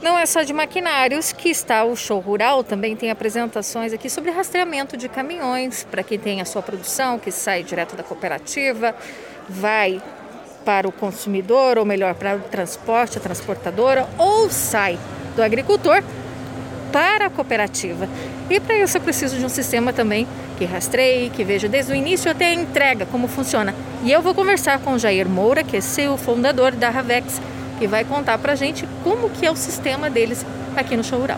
Não é só de maquinários que está o show rural, também tem apresentações aqui sobre rastreamento de caminhões, para quem tem a sua produção, que sai direto da cooperativa, vai para o consumidor, ou melhor, para o transporte, a transportadora, ou sai do agricultor para a cooperativa. E para isso eu preciso de um sistema também que rastreie, que veja desde o início até a entrega como funciona. E eu vou conversar com o Jair Moura, que é CEO fundador da Ravex, que vai contar para a gente como que é o sistema deles aqui no Show Rural.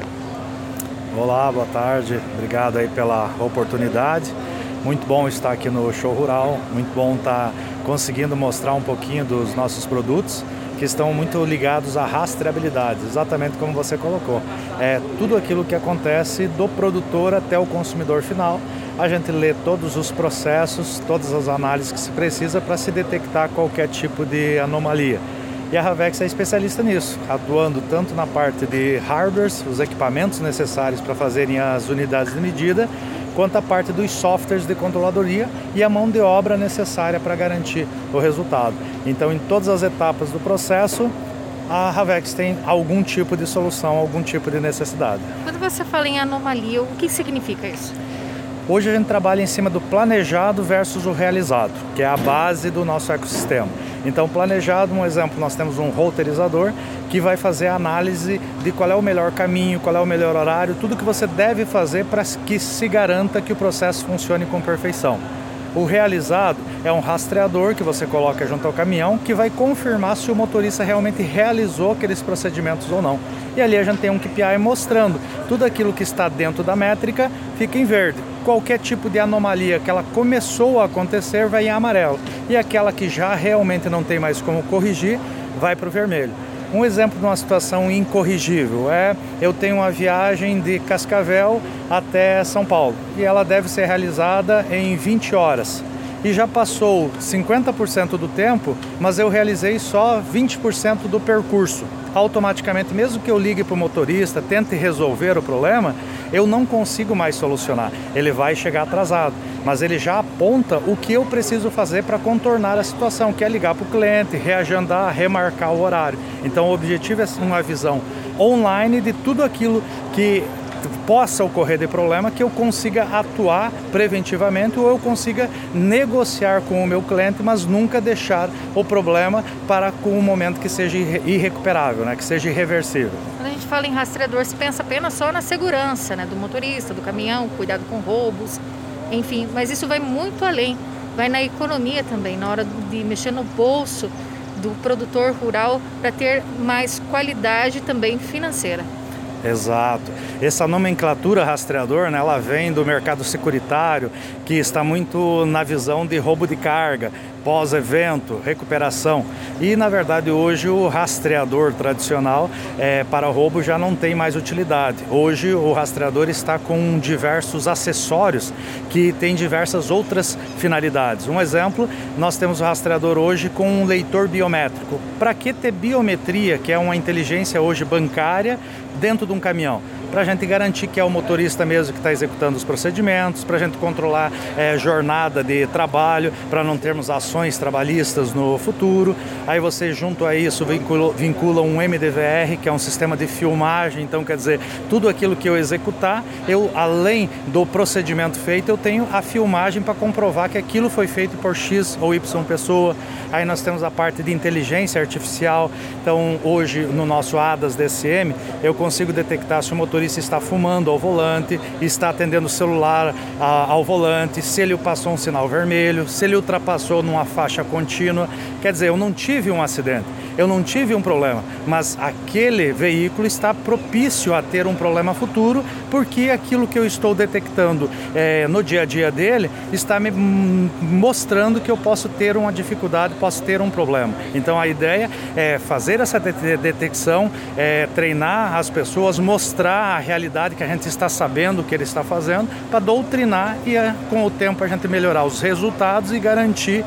Olá, boa tarde. Obrigado aí pela oportunidade. Muito bom estar aqui no Show Rural, muito bom estar conseguindo mostrar um pouquinho dos nossos produtos que estão muito ligados à rastreabilidade, exatamente como você colocou. É tudo aquilo que acontece do produtor até o consumidor final. A gente lê todos os processos, todas as análises que se precisa para se detectar qualquer tipo de anomalia. E a Ravex é especialista nisso, atuando tanto na parte de hardwares, os equipamentos necessários para fazerem as unidades de medida, quanto a parte dos softwares de controladoria e a mão de obra necessária para garantir o resultado. Então, em todas as etapas do processo, a Ravex tem algum tipo de solução, algum tipo de necessidade. Quando você fala em anomalia, o que significa isso? Hoje a gente trabalha em cima do planejado versus o realizado, que é a base do nosso ecossistema. Então, planejado, um exemplo, nós temos um roteirizador que vai fazer a análise de qual é o melhor caminho, qual é o melhor horário, tudo que você deve fazer para que se garanta que o processo funcione com perfeição. O realizado é um rastreador que você coloca junto ao caminhão que vai confirmar se o motorista realmente realizou aqueles procedimentos ou não. E ali a gente tem um KPI mostrando tudo aquilo que está dentro da métrica fica em verde. Qualquer tipo de anomalia que ela começou a acontecer vai em amarelo. E aquela que já realmente não tem mais como corrigir vai para o vermelho. Um exemplo de uma situação incorrigível é: eu tenho uma viagem de Cascavel até São Paulo e ela deve ser realizada em 20 horas. E já passou 50% do tempo, mas eu realizei só 20% do percurso. Automaticamente, mesmo que eu ligue para o motorista, tente resolver o problema, eu não consigo mais solucionar. Ele vai chegar atrasado, mas ele já aponta o que eu preciso fazer para contornar a situação, que é ligar para o cliente, reagendar, remarcar o horário. Então o objetivo é uma visão online de tudo aquilo que possa ocorrer de problema, que eu consiga atuar preventivamente ou eu consiga negociar com o meu cliente, mas nunca deixar o problema para com um momento que seja irrecuperável, né? Que seja irreversível. Quando a gente fala em rastreador, se pensa apenas só na segurança, né? Do motorista, do caminhão, cuidado com roubos, enfim, mas isso vai muito além, vai na economia também, na hora de mexer no bolso do produtor rural para ter mais qualidade também financeira. Exato. Essa nomenclatura rastreador, né, ela vem do mercado securitário, que está muito na visão de roubo de carga, pós-evento, recuperação. E, na verdade, hoje o rastreador tradicional para roubo já não tem mais utilidade. Hoje o rastreador está com diversos acessórios que têm diversas outras finalidades. Um exemplo, nós temos o rastreador hoje com um leitor biométrico. Para que ter biometria, que é uma inteligência hoje bancária, dentro de um caminhão? Para a gente garantir que é o motorista mesmo que está executando os procedimentos, para a gente controlar jornada de trabalho, para não termos ações trabalhistas no futuro. Aí você, junto a isso, vincula um MDVR, que é um sistema de filmagem. Então, quer dizer, tudo aquilo que eu executar, eu, além do procedimento feito, eu tenho a filmagem para comprovar que aquilo foi feito por X ou Y pessoa. Aí nós temos a parte de inteligência artificial. Então, hoje, no nosso ADAS DSM, eu consigo detectar se o motorista está fumando ao volante, está atendendo o celular ao volante, se ele passou um sinal vermelho, se ele ultrapassou numa faixa contínua. Quer dizer, eu não tive um acidente, eu não tive um problema, mas aquele veículo está propício a ter um problema futuro, porque aquilo que eu estou detectando no dia a dia dele está me mostrando que eu posso ter uma dificuldade, posso ter um problema. Então a ideia é fazer essa detecção, treinar as pessoas, mostrar a realidade que a gente está sabendo o que ele está fazendo, para doutrinar e com o tempo a gente melhorar os resultados e garantir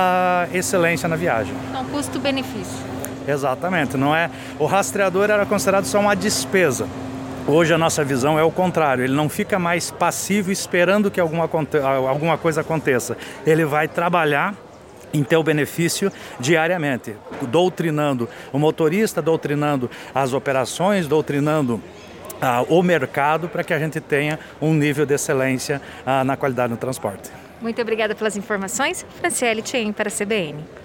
a excelência na viagem. Então, custo-benefício. Exatamente, não é? O rastreador era considerado só uma despesa. Hoje a nossa visão é o contrário, ele não fica mais passivo esperando que alguma coisa aconteça. Ele vai trabalhar em ter o benefício diariamente, doutrinando o motorista, doutrinando as operações, doutrinando o mercado, para que a gente tenha um nível de excelência na qualidade do transporte. Muito obrigada pelas informações. Franciele Tchien para a CBN.